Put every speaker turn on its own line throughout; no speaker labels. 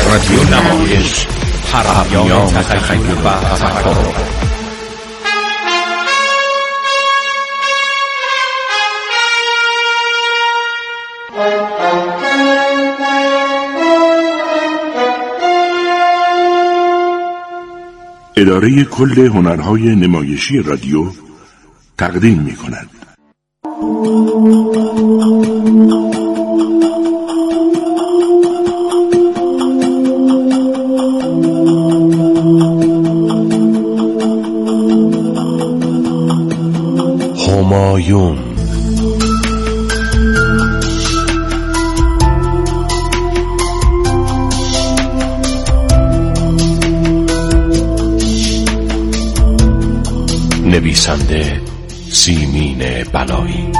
رادیو نمایش، پیام تخیل و تفکر.
اداره کل هنرهای نمایشی رادیو تقدیم می‌کند.
همایون. نویسنده سیمین بلایی.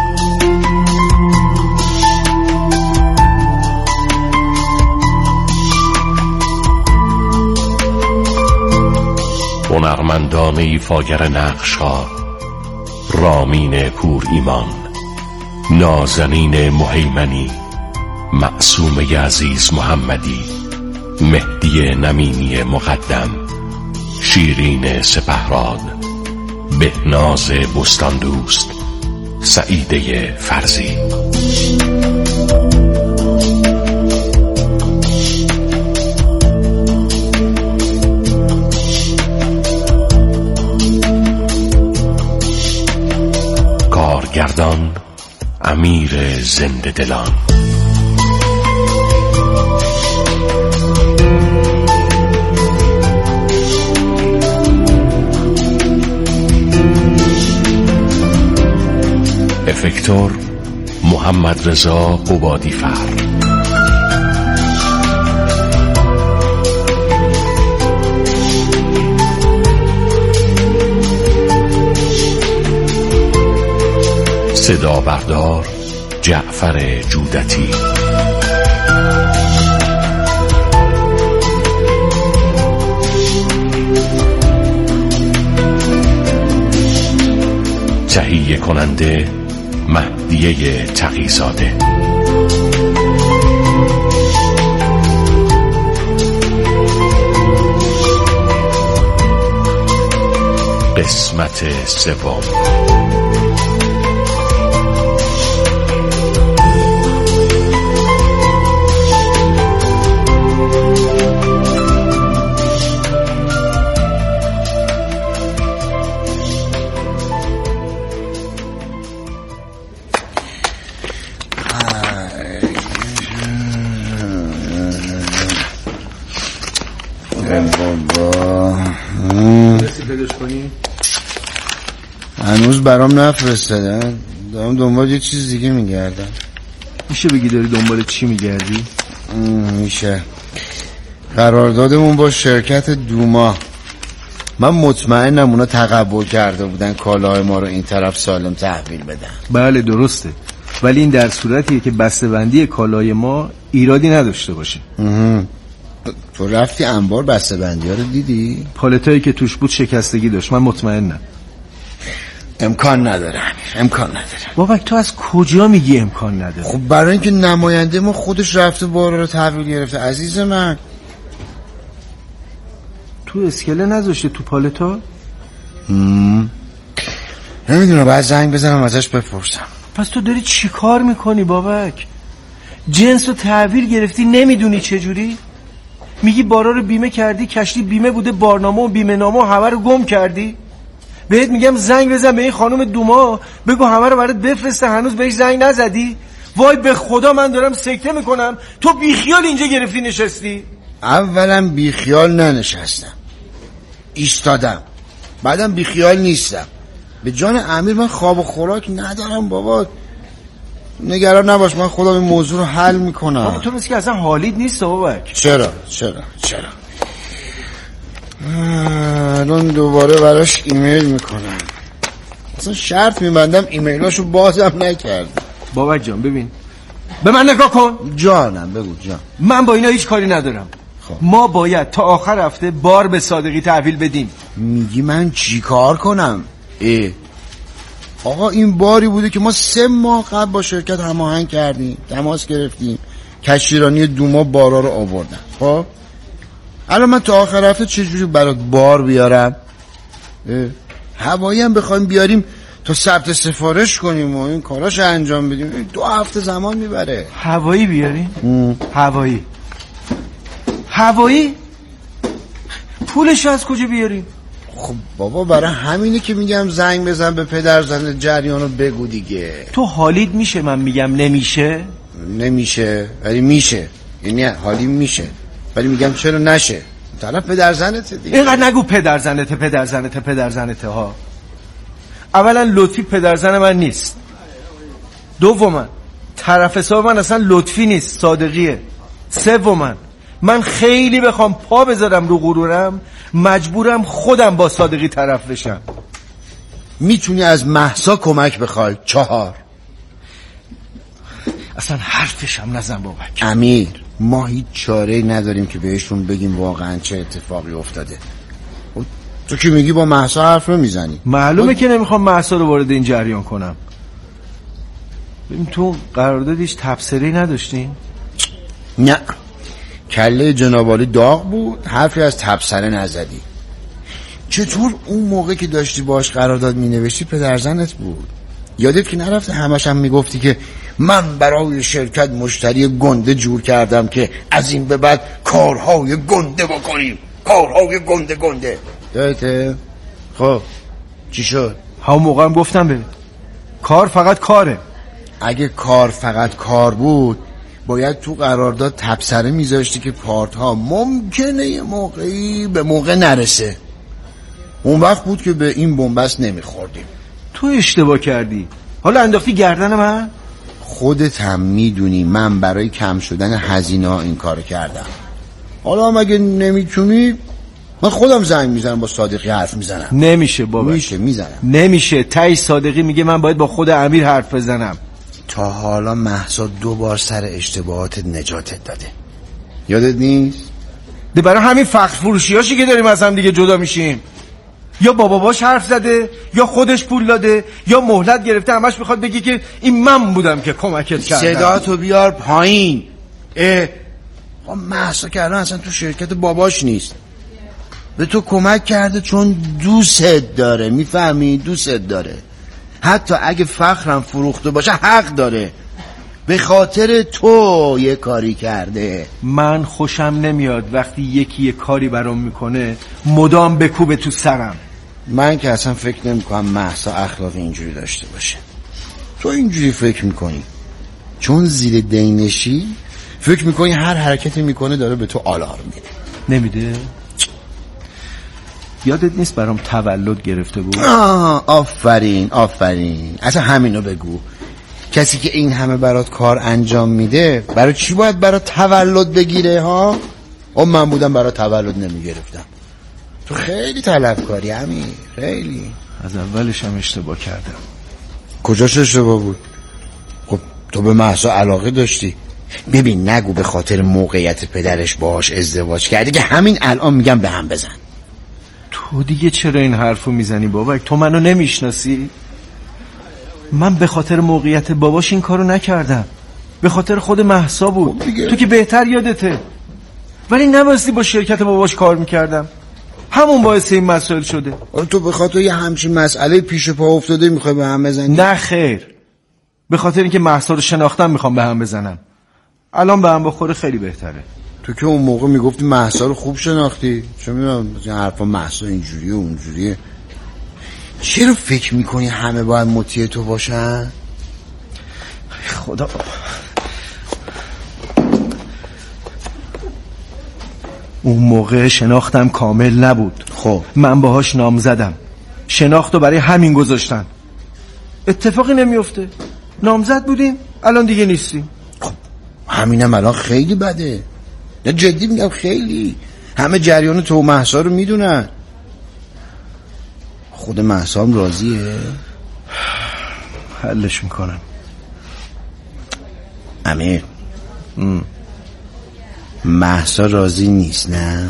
هنرمندان ایفاگر نقش‌ها: رامین پور ایمان، نازنین مهیمنی، معصومه عزیز محمدی، مهدی نمینی مقدم، شیرین سپهراد، بهناز بستاندوست، سعیده فرزی. کارگردان امیر زنده دلان. افکتور محمد رضا قبادی فر. صدا بردار جعفر جودتی. تهیه کننده مهدیه تقی‌زاده. قسمت سوم.
هنوز برام نفرستادن. دارم دنبال یه چیز دیگه میگردم.
میشه بگی داری دنبال چی میگردی؟
میشه. قراردادمون با شرکت دوما. من مطمئنم اونا تقبل کرده بودن کالاهای ما رو این طرف سالم تحویل بدن.
بله درسته، ولی این در صورتیه که بسته‌بندی کالای ما ایرادی نداشته باشه.
تو رفتی انبار بسته‌بندی ها رو دیدی؟
پالتایی که توش بود شکستگی داشت. من مطمئنم.
امکان نداره.
بابک تو از کجا میگی امکان نداره؟
خب برای اینکه نماینده ما خودش رفته بارا رو تحویل گرفته عزیز من.
تو اسکله نذاشته تو پالتا؟
نمیدونم، باید زنگ بزنم ازش بپرسم.
پس تو داری چی کار میکنی بابک؟ جنس رو تحویل گرفتی نمیدونی چجوری؟ میگی بارا رو بیمه کردی، کشتی بیمه بوده، بارنامه و بیمه نامه و همه رو گم کردی. بهت میگم زنگ بزن به این خانم دوما بگو همه رو برات بفرسته، هنوز بهش زنگ نزدی؟ وای به خدا من دارم سکته میکنم، تو بیخیال اینجا گرفتی نشستی.
اولا بیخیال ننشستم، ایستادم. بعدم بیخیال نیستم. به جان امیر من خواب و خوراک ندارم بابا. نگران نباش، من خودم این موضوع رو حل میکنم.
بابا تو مثل که اصلا حالیت نیست بابک.
چرا الان دوباره براش ایمیل میکنم. اصلا شرط میبندم ایمیلاشو بازم نکرد.
بابک جان ببین، به من نگاه کن.
جانم بگو جان.
من با اینا هیچ کاری ندارم. ما باید تا آخر هفته بار به صادقی تحویل بدیم.
میگی من چی کار کنم؟ آقا این باری بوده که ما 3 ماه قبل با شرکت هماهنگ کردیم، تماس گرفتیم، کشتیرانی دوما بارا رو آوردن. خب الان من تا آخر هفته چجوری برات بار بیارم؟ هوایی هم بخوایم بیاریم تا ثبت سفارش کنیم و این کاراش انجام بدیم 2 هفته زمان میبره.
هوایی بیاریم؟ هوایی؟ پولش از کجا بیاریم؟
خب بابا برای همینه که میگم زنگ بزن به پدرزن جریانو بگو دیگه.
تو حالید میشه من میگم نمیشه؟
نمیشه ولی میشه، یعنی حالی میشه ولی میگم چرا نشه؟ طرف پدرزنته دیگه.
اینقدر نگو پدرزنته ها. اولا لطفی پدرزن من نیست. دوما طرف حساب من اصلا لطفی نیست، صادقیه. سوما من خیلی بخوام پا بذارم رو غرورم مجبورم خودم با صادقی طرف بشم.
میتونی از مهسا کمک بخوای. 4
اصلا حرفشم نزن بابک.
امیر ما هیچ چاره‌ای نداریم که بهشون بگیم واقعا چه اتفاقی افتاده. تو که میگی با مهسا حرف رو میزنی.
معلومه که نمیخوام مهسا رو وارد این جریان کنم. ببین تو قراردادش تبصره‌ای نداشتین؟
نه کله جنابالی داغ بود، حرفی از تبصره نزدی. چطور اون موقع که داشتی باش قرارداد مینوشتی پدرزنت بود؟ یادت که نرفته همش هم میگفتی که من برای شرکت مشتری گنده جور کردم که از این به بعد کارهای گنده بکنیم، کارهای گنده. یادته؟ خب چی شد؟
همون موقع هم گفتم به کار فقط کاره.
اگه کار فقط کار بود باید تو قرارداد تبصره میذاشتی که پارت ها ممکنه یه موقعی به موقع نرسه. اون وقت بود که به این بنبست نمیخوردیم.
تو اشتباه کردی، حالا انداختی گردن من.
خودت هم میدونی من برای کم شدن هزینه ها این کارو کردم. حالا هم اگه نمیتونی من خودم زنگ میزنم با صادقی حرف میزنم.
نمیشه بابا.
میزنم.
نمیشه. تای صادقی میگه من باید با خود امیر حرف بزنم.
تا حالا مهسا 2 بار سر اشتباهاتت نجاتت داده، یادت نیست؟
ده برای همین فخر فروشیاشی که داریم از هم دیگه جدا میشیم. یا بابا باش حرف زده یا خودش پول داده یا مهلت گرفته همش میخواد بگی که این من بودم که کمکت کردم.
صداتو بیار پایین. مهسا که الان اصلا تو شرکت باباش نیست، به تو کمک کرده چون دوستت داره. میفهمی؟ دوستت داره. حتی اگه فخرم فروخته باشه حق داره، به خاطر تو یه کاری کرده.
من خوشم نمیاد وقتی یکی یه کاری برام میکنه مدام بکوبه تو سرم.
من که اصلا فکر نمیکنم مهسا اخلاق اینجوری داشته باشه. تو اینجوری فکر میکنی چون زیر دینشی فکر میکنی هر حرکتی میکنه داره به تو آلارم میده.
نمیده؟ یادت نیست برام تولد گرفته بود؟
آفرین. اصلا همینو بگو. کسی که این همه برات کار انجام میده برای چی باید برات تولد بگیره ها؟ من بودم برات تولد نمیگرفتم. تو خیلی طلبکاری امیر، خیلی.
از اولش هم اشتباه کردم.
کجاش اشتباه بود؟ خب تو به مهسا علاقه داشتی. ببین نگو به خاطر موقعیت پدرش باهاش ازدواج کردی که همین الان میگم به هم بزن.
تو دیگه چرا این حرفو میزنی بابک؟ تو منو نمیشناسی؟ من به خاطر موقعیت باباش این کارو نکردم، به خاطر خود مهسا بود. تو که بهتر یادته. ولی نباستی با شرکت باباش کار میکردم، همون باعث این مسائل شده.
تو به خاطر یه همچین مسئله پیش پا افتاده میخوای به هم بزنی؟
نه خیر، به خاطر اینکه مهسا رو شناختم میخوام به هم بزنم. الان به هم بخوره خیلی بهتره.
تو که اون موقع میگفتی مهسا رو خوب شناختی، چون میدونم حرفا مهسا اینجوریه اونجوریه. چرا فکر میکنی همه باید مطیع تو باشن؟
خدا. اون موقع شناختم کامل نبود.
خب
من باهاش نام زدم، شناختو برای همین گذاشتن. اتفاقی نمیفته، نامزد بودیم الان دیگه نیستیم.
خب همینم الان خیلی بده. نه جدی میگم خیلی. همه جریان تو و مهسا رو میدونن. خود مهسا هم راضیه؟
حلش میکنم.
امیر مهسا راضی نیست نه؟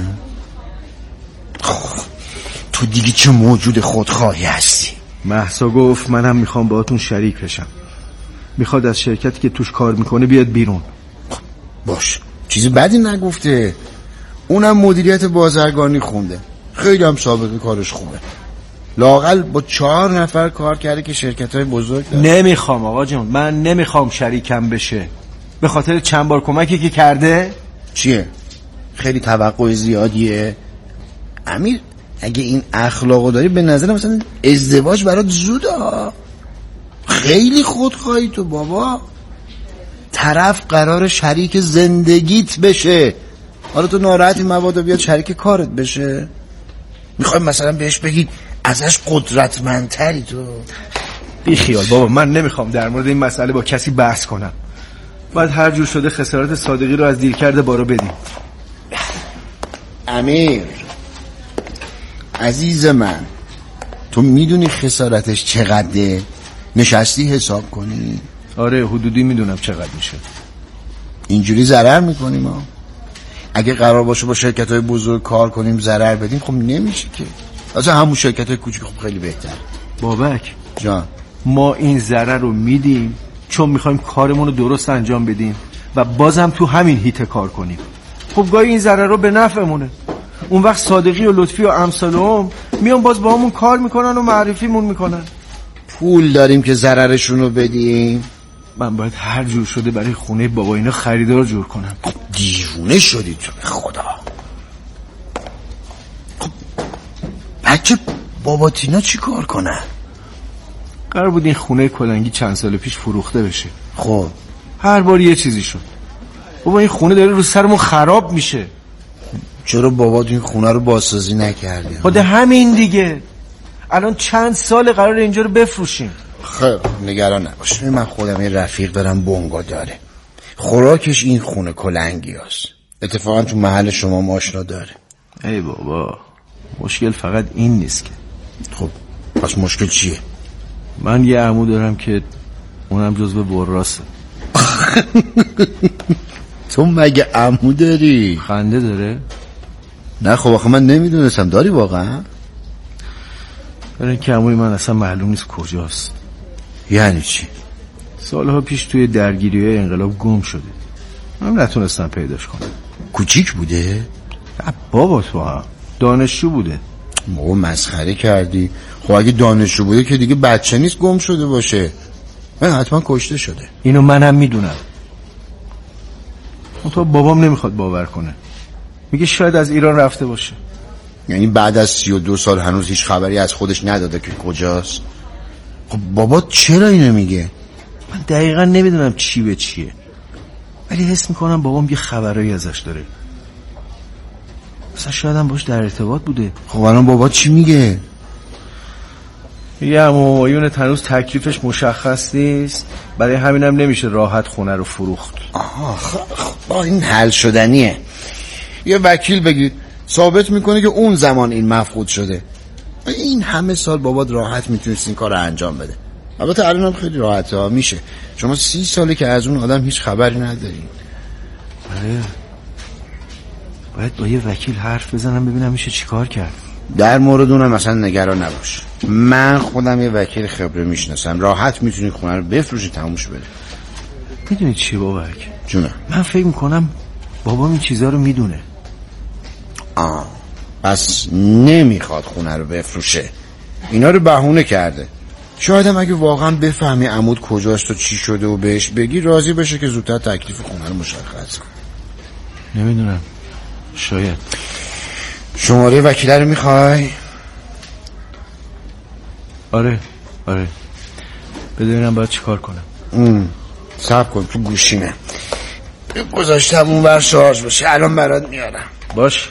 تو دیگه چه موجود خودخواهی هستی.
مهسا گفت منم میخوام باهاتون شریک بشم، میخواد از شرکتی که توش کار میکنه بیاد بیرون.
باش چیزی بدی نگفته. اونم مدیریت بازرگانی خونده، خیلی هم سابقه کارش خوبه. لااقل با 4 نفر کار کرده که شرکت‌های بزرگ داره.
نمیخوام آقا جون، من نمیخوام شریکم بشه. به خاطر چند بار کمکی که کرده.
چیه؟ خیلی توقع زیادیه امیر. اگه این اخلاقو داری به نظر مثلا ازدواج برات زوده. خیلی خودخواهی تو بابا. طرف قرار شریک زندگیت بشه، حالا تو ناراحتی مبادا بیاد شریک کارت بشه؟ میخوای مثلا بهش بگی ازش قدرتمندتری تو؟
بی خیال بابا، من نمیخوام در مورد این مسئله با کسی بحث کنم. باید هر جور شده خسارت صادقی رو از دیرکرد بارو بدیم.
امیر عزیز من، تو میدونی خسارتش چقدره؟ نشستی حساب کنی؟
آره حدودی میدونم چقدر میشه.
اینجوری ضرر میکنیم ما. اگه قرار باشه با شرکت‌های بزرگ کار کنیم ضرر بدیم، خب نمیشه که. اصلا همون شرکت‌های کوچیک خب خیلی بهتر.
بابک
جان،
ما این ضرر رو میدیم چون میخوایم کارمون رو درست انجام بدیم و بازم تو همین هیته کار کنیم. خب گاهی این ضرر رو به نفعمونه. اون وقت صادقی و لطفی و امثالهم میان باز با همون کار میکنن و معرفیمون میکنن.
پول داریم که ضررشون رو بدیم؟
من باید هر جور شده برای خونه بابا اینا خریدار جور کنم.
خب دیوونه شدی تو به خدا. خب بچه بابا تینا چی کار کنن؟
قرار بود این خونه کلنگی چند سال پیش فروخته بشه.
خب
هر بار یه چیزی شد. بابا این خونه داره رو سرمون خراب میشه.
چرا بابا این خونه رو بازسازی نکردی؟
خود همین دیگه. الان چند سال قرار اینجا رو بفروشیم.
خب نگران نباش، من خودم یه رفیق دارم بونگا داره، خوراکش این خونه کلنگی هست. اتفاقا تو محل شما ماشنا داره.
ای بابا مشکل فقط این نیست که.
خب پس مشکل چیه؟
من یه عمو دارم که اونم جزو براسه.
تو مگه عمو داری؟
خنده داره؟
نه خب آخه من نمیدونستم. داری واقعا؟
برای اینکه عموی من اصلا معلوم نیست کجاست.
یعنی چی؟
سالها پیش توی درگیری‌های انقلاب گم شده. من نتونستم پیداش کنم.
کوچیک بوده؟
بابا تو هم دانشجو بوده.
بابا مسخره کردی. خب اگه دانشجو بوده که دیگه بچه نیست گم شده باشه. من حتما کشته شده.
اینو منم میدونم. تو بابام نمیخواد باور کنه. میگه شاید از ایران رفته باشه.
یعنی بعد از 32 سال هنوز هیچ خبری از خودش نداده که کجاست؟ خب بابا چرا اینو میگه؟
من دقیقا نمیدونم چی به چیه، ولی حس میکنم بابام یه خبرایی ازش داره. مثلا شاید هم باش در ارتباط بوده.
خب الان بابا چی میگه؟
یه همایون هنوز تکلیفش مشخص نیست، برای همینم نمیشه راحت خونه رو فروخت.
آها خب این حل شدنیه. یه وکیل بگید ثابت میکنه که اون زمان این مفقود شده. این همه سال بابات راحت میتونست این کار رو انجام بده. البته الانم خیلی راحته ها میشه. شما 30 ساله که از اون آدم هیچ خبری ندارین.
آره باید با یه وکیل حرف بزنم ببینم میشه چی کار کرد.
در مورد اونم مثلا نگران نباش، من خودم یه وکیل خبره میشناسم، راحت میتونی خونه رو بفروشی تمومش بره.
میدونی چی بابک؟
جونم.
من فکر میکنم بابام این چیزا رو میدونه.
پس نمیخواد خونه رو بفروشه، اینا رو بهونه کرده. شاید هم اگه واقعا بفهمی عمود کجاست و چی شده و بهش بگی راضی بشه که زودتر تکلیف خونه رو مشخص کنه.
نمیدونم، شاید.
شماره وکیل رو میخوای؟
آره بدونم باید چی کار کنم.
صبر کن تو گوشیمه گذاشتم اون ور شارژ بشه، الان برات میارم.
باش.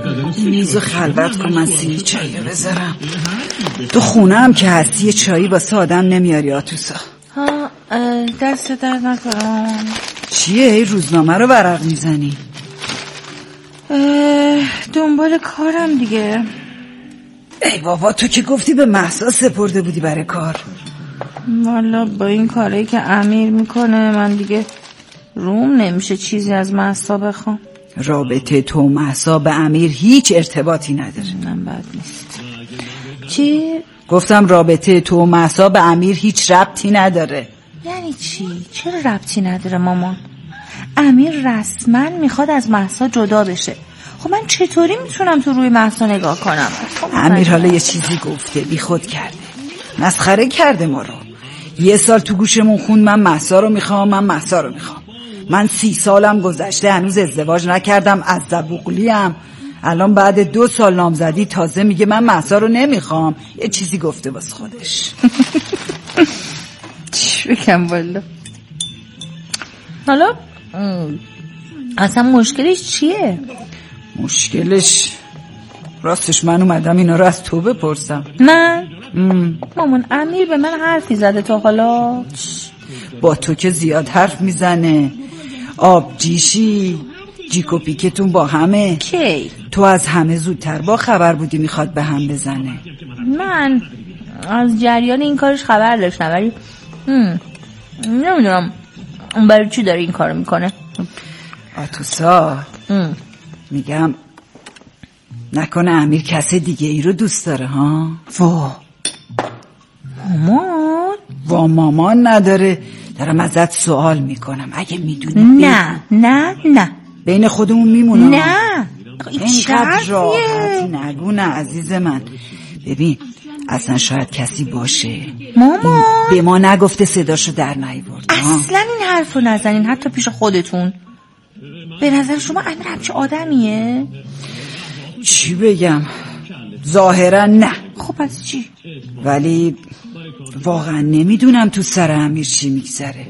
میزو خلوت کن، من سینی چایی بذارم. تو خونه هم که هستی یه چایی واسه آدم نمیاری آتوسا؟
ها دست در نکنم.
چیه ای روزنامه رو ورق میزنی؟
دنبال کارم دیگه.
ای بابا تو که گفتی به مهسا سپرده بودی برای کار.
والا با این کاری که امیر میکنه من دیگه روم نمیشه چیزی از مهسا بخوام.
رابطه تو مهسا به امیر هیچ ارتباطی نداره.
من بد نیست. چی؟
گفتم رابطه تو مهسا به امیر هیچ ربطی نداره.
یعنی چی؟ چرا ربطی نداره مامان؟ امیر رسما میخواد از مهسا جدا بشه. خب من چطوری میتونم تو روی مهسا نگاه کنم؟
امیر حالا یه چیزی گفته بی خود کرده، مسخره کرده ما رو. یه سال تو گوشمون خوند من مهسا رو میخوام، من مهسا رو میخوام. من 30 سالم گذشته هنوز ازدواج نکردم، از زبوقلیم. الان بعد 2 سال نامزدی تازه میگه من مهسا رو نمیخوام. یه چیزی گفته واسه خودش.
چی بگم والا؟ حالا اصلا مشکلش چیه؟
مشکلش راستش من اومدم اینا رو از تو بپرسم.
من؟ مامان امیر به من حرفی زده تا حالا؟
با تو که زیاد حرف میزنه. آب جیشی جیک و پیکتون با همه.
کی؟
تو از همه زودتر با خبر بودی میخواد به هم بزنه.
من از جریان این کارش خبر داشتم ولی نمیدونم اون برای چی داره این کارو میکنه.
آتوسا میگم نکنه امیر کس دیگه ای رو دوست داره ها؟ مامان مامان نداره. دارم ازت سوال میکنم اگه میدونی.
نه
بین خودمون میمونم.
نه
اینقدر راحتی نگو نه عزیز من. ببین اصلا شاید کسی باشه
مامان
به ما نگفته صداشو در نیورد.
اصلا این حرفو نزنین حتی پیش خودتون. به نظر شما امیر همچه آدمیه؟
چی بگم ظاهرا نه.
خب از چی؟
ولی واقعا نمیدونم تو سر امیر چی میگذره.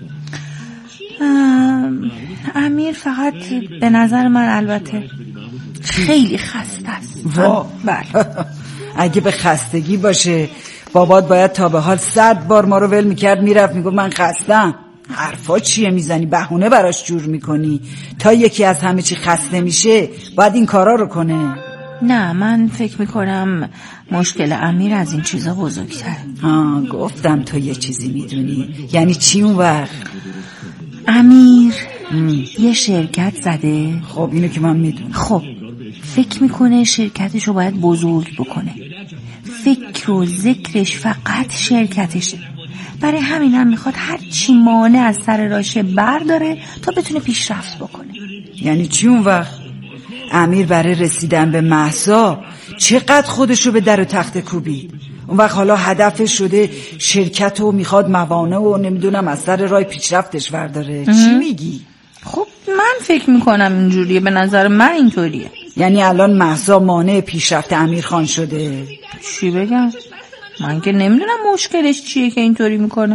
امیر فقط به نظر من البته خیلی خسته است.
بله. اگه به خستگی باشه بابات باید تا به حال 100 بار ما رو ول میکرد میرفت میگفت من خستم. حرفا چیه میزنی؟ بهونه براش جور میکنی. تا یکی از همه چی خسته میشه باید این کارا رو کنه.
نه من فکر میکنم مشکل امیر از این چیزا بزرگتره.
گفتم تو یه چیزی میدونی. یعنی چی اون وقت؟
امیر یه شرکت زده.
خب اینو که من میدونم.
خب فکر میکنه شرکتشو باید بزرگ بکنه. فکر و ذکرش فقط شرکتشه. برای همین هم میخواد هر چی مانع از سر راشه برداره تا بتونه پیشرفت بکنه.
یعنی چی اون وقت؟ امیر برای رسیدن به مهسا چقدر خودشو به در و تخت کوبید. اون وقت حالا هدفش شده شرکت و میخواد موانع و نمیدونم از سر راه پیشرفتش برداره. چی میگی؟
خب من فکر میکنم اینجوریه. به نظر من اینطوریه.
یعنی الان مهسا مانع پیشرفت امیر خان شده؟
چی بگم؟ من که نمیدونم مشکلش چیه که اینطوری میکنه.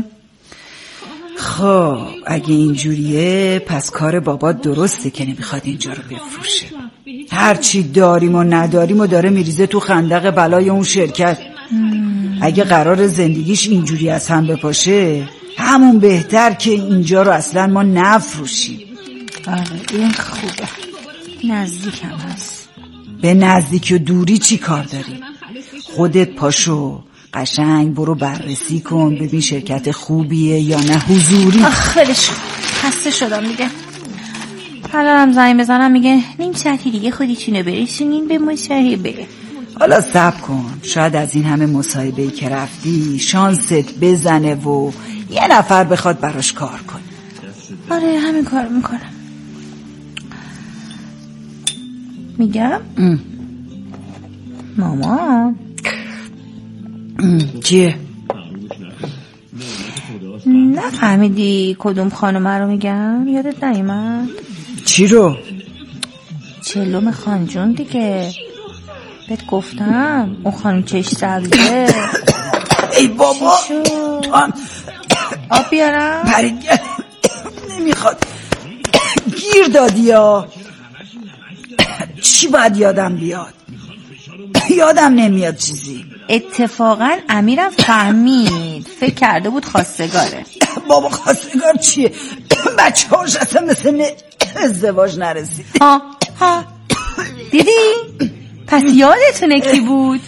خب اگه اینجوریه پس کار بابا درسته که نمیخواد اینجا رو بفروشه. هرچی داریم و نداریم و داره میریزه تو خندق بلای اون شرکت. اگه قرار زندگیش اینجوری از هم بپاشه همون بهتر که اینجا رو اصلا ما نفروشیم.
آره این خوبه. نزدیکم هست.
به نزدیک و دوری چی کار داری؟ خودت پاشو قشنگ برو بررسی کن ببین شرکت خوبیه یا نه حضوری.
خیلیش خسته شدم دیگه. حالا هم زنگ بزنم میگه نیم ساعتی دیگه خودتونو برسونین به مصاحبه.
حالا صبر کن شاید از این همه مصاحبه‌ای که رفتی شانست بزنه و یه نفر بخواد براش کار کن.
آره همین کار میکنم. میگم مامان
چیه؟
نفهمیدی کدوم خانومه رو میگم؟ یادت نیومد؟
چی رو؟
چلوم خانجون دیگه. بهت گفتم اون خانم چش سبزه.
ای بابا
آب بیارم؟
پریگر نمیخواد. گیر دادی یا چی باید یادم بیاد؟ یادم نمیاد چیزی.
اتفاقا امیرم فهمید، فکر کرده بود خواستگاره.
بابا خواستگار چیه؟ بچه هاش اصلا مثل ازدواج نرسید.
ها دیدی؟ پس یادتونه کی بود؟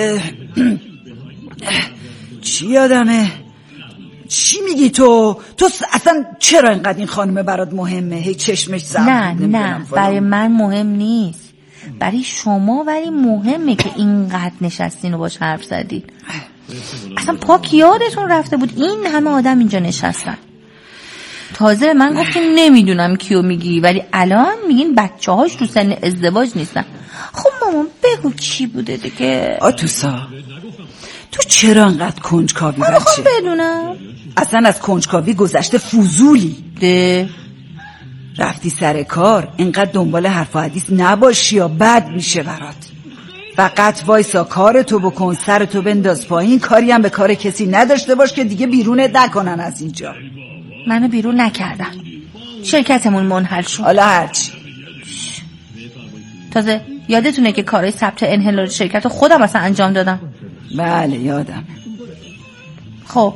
چی یادمه؟ چی میگی تو اصلا چرا اینقدر این خانمه برات مهمه؟ هی چشمش زرد.
نه برای من مهم نیست، برای شما ولی مهمه که اینقدر نشستین و باش حرف زدین. اصلا پاک یادتون رفته بود این همه آدم اینجا نشستن. تازه من گفتم نمیدونم کیو میگی، ولی الان میگین بچه هاش تو سن ازدواج نیستن. خب مامان بگو کی بوده دیگه.
آتوسا تو چرا انقدر کنجکاوی بچه؟
میخوام بدونم.
اصلا از کنجکاوی گذشته فضولی. رفتی سر کار، اینقدر دنبال حرف و حدیث نباشی یا بد میشه برات. فقط وایسا کارتو بکن، سرتو بنداز پایین، کاری هم به کار کسی نداشته باش که دیگه بیرونت نکنن از اینجا.
منو بیرون نکردن، شرکتمون منحل شد.
حالا هرچی.
تازه یادتونه که کارهای ثبت انحلال شرکت خودم اصلا انجام دادم.
بله یادم.
خب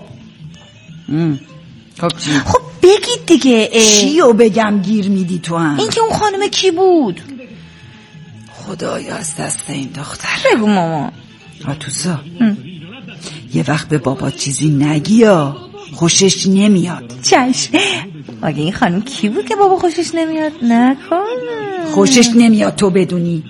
چی؟
خب بگید دیگه.
چیو بگم گیر میدی تو هم؟
این که اون خانم کی بود؟
خدایا از دست این دختر.
بگو ماما.
آتوسا یه وقت به بابا چیزی نگی یا خوشش نمیاد.
چشم. مگه این خانم کی بود که بابا خوشش نمیاد؟ نکنه
خوشش نمیاد تو بدونی.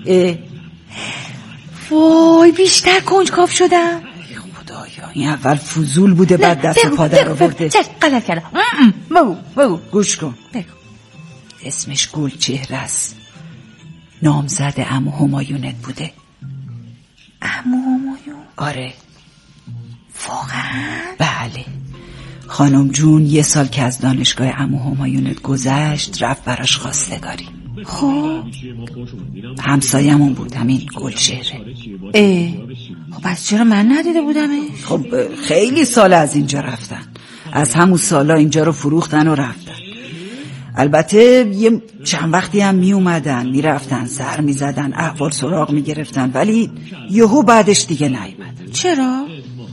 وای بیشتر کنجکاو شدم.
خدایا این اول فضول بوده بعد دست و پا در آورده.
چشم غلط کردم. بگو
گوش کن.
بگو.
اسمش گلچهره است، نامزد عمو همایونت بوده.
عمو همایون؟
آره
واقعا؟
بله. خانم جون 1 سال که از دانشگاه عمو همایونت گذشت رفت براش خواستگاری.
خب
همسایمون بود همین گلچهره.
خب پس چرا من ندیده بودمش؟
خب خیلی سال از اینجا رفتن، از همون سالا اینجا رو فروختن و رفتن. البته یه چند وقتی هم می اومدن می رفتن، سر می زدن، احوال سراغ می گرفتن، ولی یهو بعدش دیگه نیومدن.
چرا؟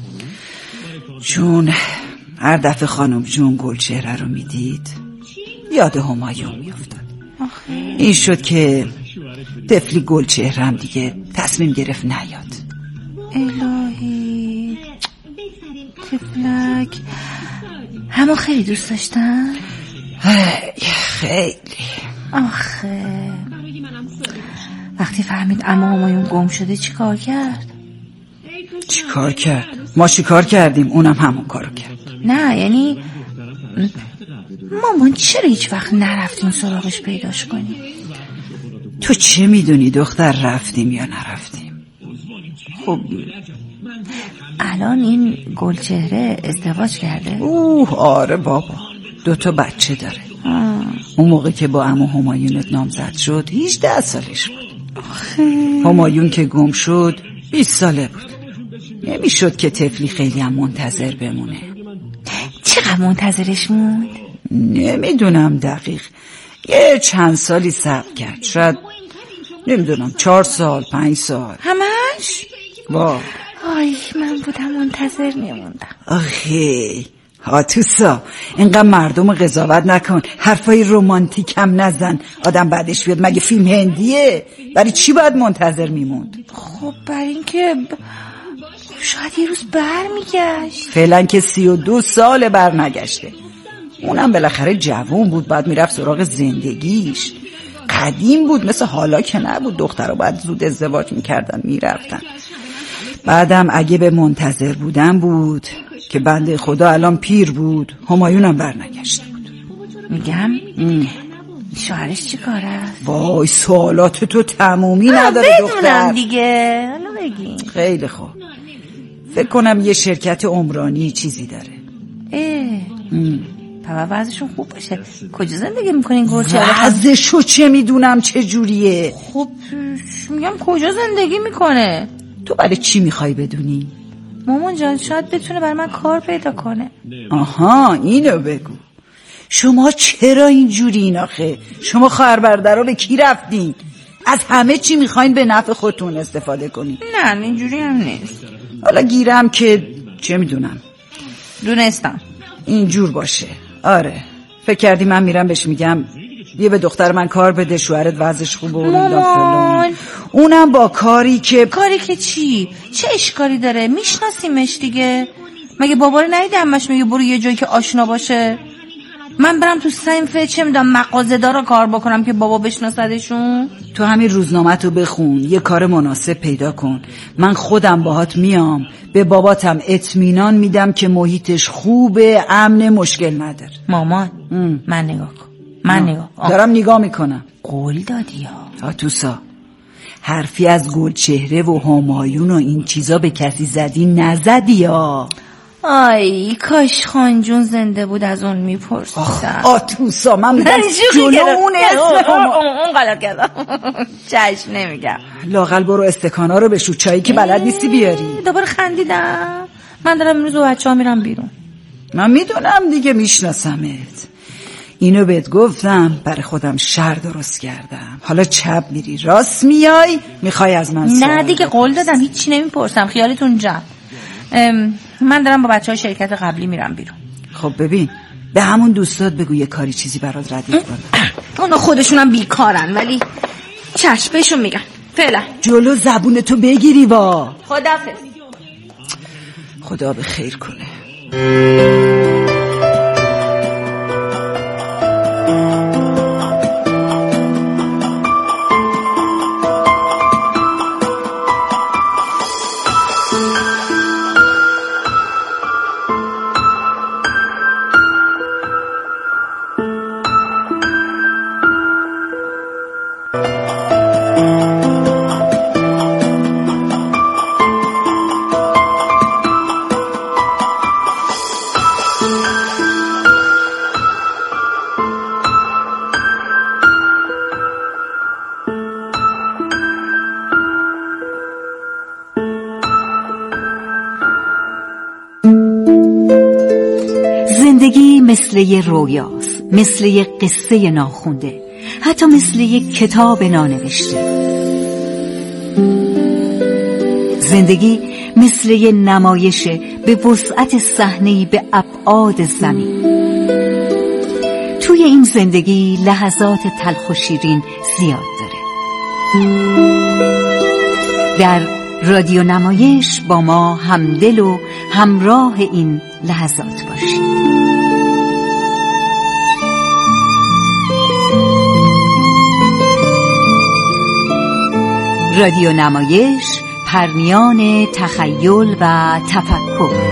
چون هر دفعه خانم جون گلچهره رو می دید یاد همایون می افتاد. این شد که طفلی گلچهره هم دیگه تصمیم گرفت نیاد.
الهی طفلک. همه خیلی دوست داشتن؟
خیلی.
آخه وقتی فهمید عمو همایون گم شده چی کار کرد؟
ما چیکار کردیم اونم همون کارو کرد.
نه یعنی مامان چرا هیچ وقت نرفتیم سراغش پیداش کنیم؟
تو چه میدونی دختر رفتیم یا نرفتیم؟
خب الان این گلچهره ازدواج کرده؟
آره بابا 2 بچه داره. اون موقع که با عمو همایونت نامزد شد 18 سالش بود. همایون که گم شد 20 ساله بود. نمیشد که طفلی خیلی هم منتظر بمونه.
چقدر منتظرش موند؟
نمیدونم دقیق، یه چند سالی صبر کرد، شاید نمیدونم 4 سال 5 سال.
همش؟
آی
من بودم منتظر میموندم.
آخه آتوسا اینقدر مردم قضاوت نکن، حرفای رومانتیک هم نزن، آدم بعدش بیاد مگه فیلم هندیه؟ برای چی باید منتظر میموند؟
خب برای اینکه شاید یه روز برمیگشت.
فعلا که 32 سال برنگشته، اونم بالاخره جوون بود، بعد میرفت سراغ زندگیش. قدیم بود، مثل حالا که نبود، دخترها باید زود ازدواج میکردن میرفتن. بعدم اگه به منتظر بودن بود که بنده خدا الان پیر بود، همایونم برنگشته بود.
میگم شوهرش چی کاره؟
وای سوالات تو تمومی نداره دختر.
بدونم دیگه، حالا بگیم.
خیلی خوب، فکر کنم یه شرکت عمرانی چیزی داره.
پس وضعشون خوب باشه. کجا زندگی میکنین گلچهره؟
وضعشو چه میدونم چه جوریه؟
خب میگم کجا زندگی میکنه؟
تو برای چی میخوای بدونی؟
مامان جان شاید بتونه برای من کار پیدا کنه.
آها اینو بگو. شما چرا اینجوری این آخه؟ شما خواهر برادرها به کی رفتین؟ از همه چی میخواین به نفع خودتون استفاده کنین.
نه اینجوری هم نیست.
حالا گیرم که چه میدونم.
دونستم
اینجور باشه. آره فکر کردی من میرم بهش میگم یه به دختر من کار بده، شوهرت وضعش خوبه و
مامان
اونم با کاری که
چی؟ چه اشکالی داره؟ میشناسیمش دیگه. مگه بابا رو ندیدی عمش میگه برو یه جایی که آشنا باشه؟ من برم تو صنف چه میدونم مغازه‌دارا کار بکنم که بابا بشناسدشون؟
تو همین روزنامه‌تو بخون، یه کار مناسب پیدا کن. من خودم باهات میام، به باباتم اطمینان میدم که محیطش خوبه، امن، مشکل نداره.
مامان من نگاه کن.
دارم نگاه میکنم.
قول دادی ها
توسا، حرفی از گلچهره و همایون و این چیزا به کسی زدی نزدی ها.
آی کاش خانجون زنده بود از اون میپرسیدم.
توسا من جلو اون
اون غلط کردم. چشم نمیگم.
لااقل برو استکانا رو بشو، چایی که بلد نیستی بیاری.
دوباره خندیدم. من دارم امروز با بچه‌ها میرم بیرون.
من میدونم دیگه، میشناسمت. اینو بهت گفتم برای خودم شر درست کردم. حالا چپ میری راست میای میخوای از من سوال؟
نه دیگه قول دادم هیچی نمیپرسم، خیالتون جمع. من دارم با بچه‌های شرکت قبلی میرم بیرون.
خب ببین به همون دوستات بگو یه کاری چیزی برات ردیف کنه.
اونا خودشونم بیکارن ولی چشم بهشون میگم. فعلا
جلو زبونتو بگیری وا.
خداحافظ.
خدا به خیر کنه.
زندگی مثل یه رویاست، مثل یه قصه ناخونده، حتی مثل یه کتاب نانوشته. زندگی مثل یه نمایشه به وسعت صحنه‌ای به ابعاد زمین. توی این زندگی لحظات تلخ و شیرین زیاد داره. در رادیو نمایش با ما همدل و همراه این لحظات باشید. رادیو نمایش، پرمیان تخیل و تفکر.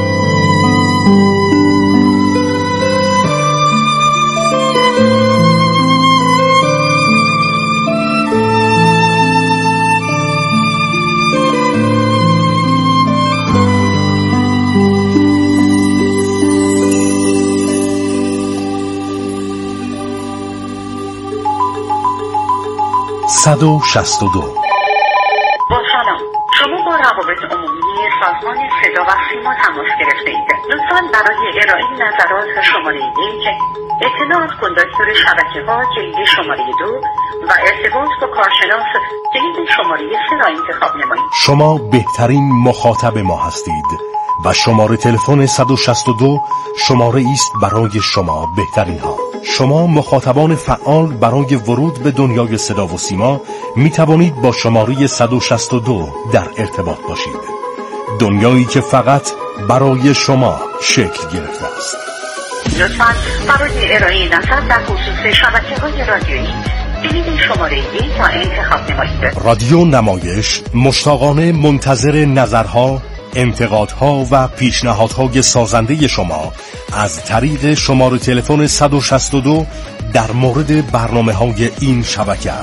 با سلام، شما با روابط عمومی سازمان صدا و سیما تماس گرفته اید. لطفاً برای ارائه نظرات شماره 1 اطلاعات کندکتور شبکه‌ها کلید شماره 2 و ارتباط با کارشناس کلید شماره 3 را انتخاب نمایید.
شما بهترین مخاطب ما هستید و شماره تلفن 162 شماره است برای شما بهترین ها. شما مخاطبان فعال برای ورود به دنیای صدا و سیما می توانید با شماره 162 در ارتباط باشید. دنیایی که فقط برای شما شکل گرفته است.
لطفاً برای ارائه نظر در خصوص شبکه‌های رادیویی کلید شماره 1 را انتخاب نمایید.
رادیو نمایش مشتاقانه منتظر نظرها، انتقادها و پیشنهادهای سازنده شما از طریق شماره تلفن 162 در مورد برنامه‌های این شبکه